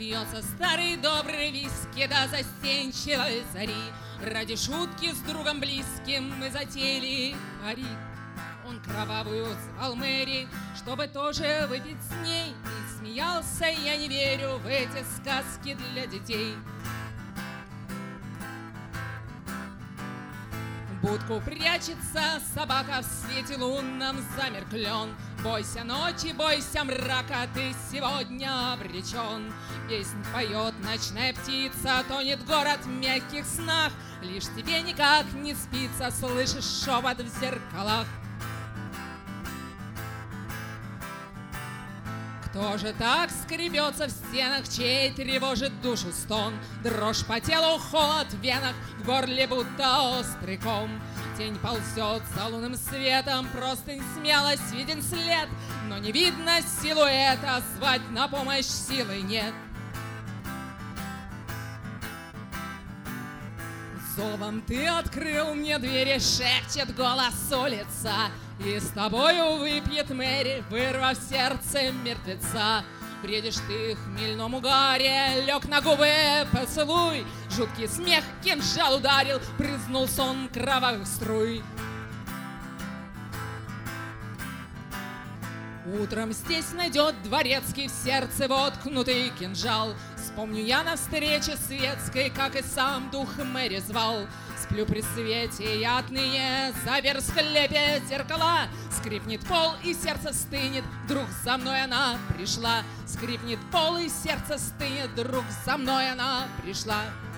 Пьется старый добрый виски до застенчивой зари. Ради шутки с другом близким мы затеяли пари. Он кровавую звал Мэри, чтобы тоже выпить с ней. И смеялся: я не верю в эти сказки для детей. В будку прячется собака, в свете лунном замер клен. Бойся ночи, бойся мрака, ты сегодня обречен. Песнь поет ночная птица, тонет город в мягких снах. Лишь тебе никак не спится, слышишь шепот в зеркалах. Кто же так скребется в стенах, чей тревожит душу стон? Дрожь по телу, холод в венах, в горле будто острый ком. Тень ползет за лунным светом, простынь смелость, виден след, но не видно силуэта, звать на помощь силы нет. Зовом ты открыл мне двери, шепчет голос улица, и с тобою выпьет Мэри, вырвав сердце мертвеца. Бредишь ты в хмельном угаре, лег на губы поцелуй. Жуткий смех кинжал ударил, брызнул сон кровавых струй. Утром здесь найдет дворецкий в сердце воткнутый кинжал. Вспомню я на встрече светской, как и сам дух Мэри звал. Сплю при свете я отныне, запер в склепе зеркала. Скрипнет пол, и сердце стынет, вдруг за мной она пришла. Скрипнет пол, и сердце стынет, вдруг за мной она пришла.